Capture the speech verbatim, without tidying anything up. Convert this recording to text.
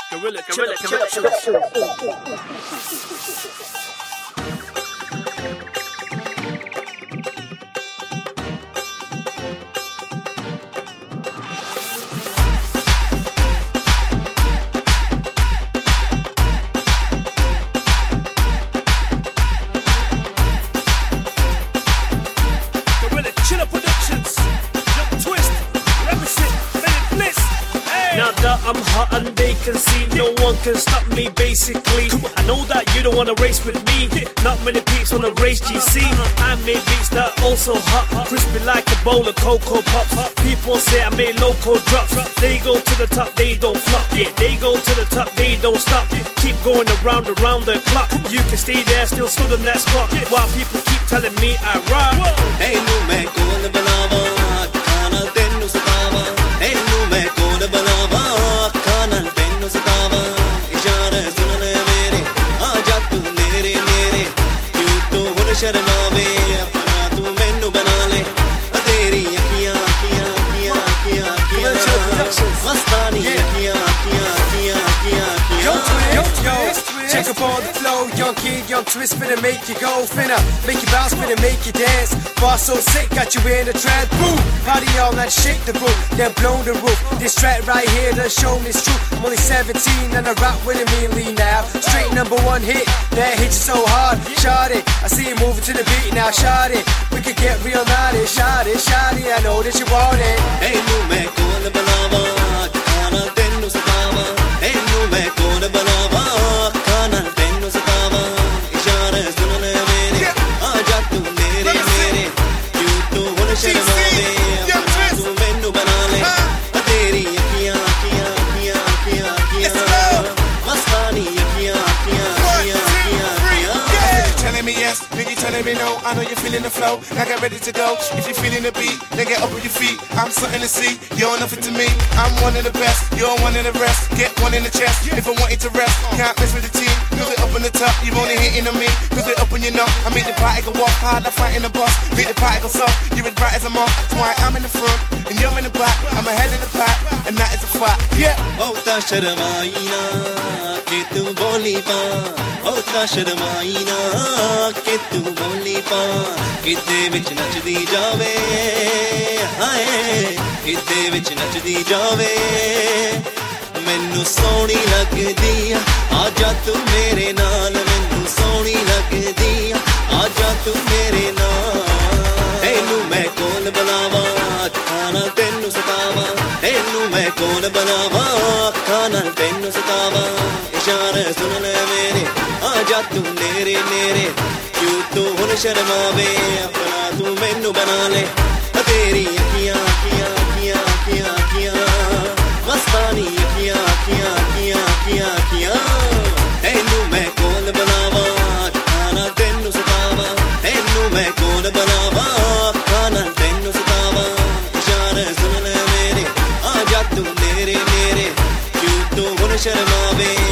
Gorilla, gorilla, gorilla. Now that I'm hot and they can see, no one can stop me basically. I know that you don't wanna race with me. Not many peeps wanna race G C. I made beats that also hot, crispy like a bowl of Cocoa Pops. People say I made local drops. They go to the top, they don't flop. Yeah, they go to the top, they don't stop. Keep going around, around the clock. You can stay there, still stood in that spot. While people keep telling me I rock. Hey, no man, go in the balava. Kana tenu satava. Hey, no man, go in the balava. Kana tenu satava. Ishara sunne mere. Aaja tu mere mere. You to hun sharmaave. Apna tu mainu bana le. Teri akhiyan akhiyan akhiyan akhiyan akhiyan. Mastani akhiyan akhiyan akhiyan akhiyan akhiyan. Yo, yo, yo. Check up on the flow, young kid, young twist, finna make you go, finna make you bounce, finna make you dance. Bar so sick, got you in a trance. Boom, party all night, shake the roof, then blow the roof. This track right here, done show me it's true. I'm only seventeen and I rock with it immediately now. Straight number one hit, that hit you so hard. Shot it, I see you moving to the beat now. Shot it, we could get real naughty. Shot it, shot it, I know that you want it. Hey, no man, go in the balava. Kana tenu satava. Hey, no man, go in the balava. Kana tenu satava. Ishara sunne mere. Aaja tu mere mere. You to hun sharmaave. Apna tu mainu bana le. Teri akhiyan akhiyan akhiyan akhiyan akhiyan. Mastani akhiyan akhiyan akhiyan akhiyan akhiyan. Telling me yes, nigga telling me no. I know you're feeling the flow, I got ready to go. If you're feeling the beat, then get up on your feet. I'm something to see, you're nothing to me. I'm one of the best, you're one of the rest. Get one in the chest, if I want it to rest. Can't mess with the team, cause it up on the top. You only hitting on me, cause it up on your nose. I make the party go walk hard, I fight in the bus. Make the party go soft, you're as bright as a moth. That's why I'm in the front, and you're in the back. I'm ahead of the pack, and that is a fact. Yeah. Hota sharmai na ke tu boli pa. Hota sharmai na ke tu boli pa. Kitte vich nachdi jaave. Haye kitte vich nachdi jaave. Mainu soni lagdi a. Aaja tu mere naal. Mainu soni lagdi a. Aaja tu mere naal. Hey nu main kon bulawa. Kana tenu satava. Hey nu main kon bulawa. Kana tenu satava. Ishara sunne mere. Aaja tu mere mere. You to hun sharmaave. Apna tu mainu bana le. Teri akhiyan akhiyan akhiyan akhiyan akhiyan. Mastani akhiyan akhiyan akhiyan akhiyan akhiyan. Hey nu main kon bulawa. Kana tenu satava. Hey nu main kon bulawa. Kana tenu satava. Ishara sunne mere. Aaja tu mere mere. You to hun sharmaave.